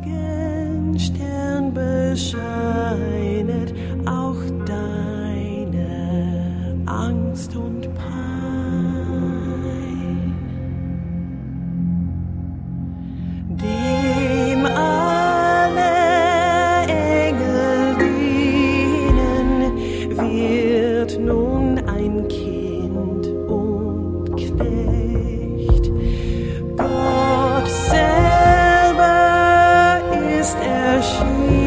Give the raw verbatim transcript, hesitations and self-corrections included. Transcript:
Morgenstern bescheinet auch deine Angst und Pein. Dem alle Engel dienen, wird nun ein Kind und Knecht. Gott selber ist erschienen.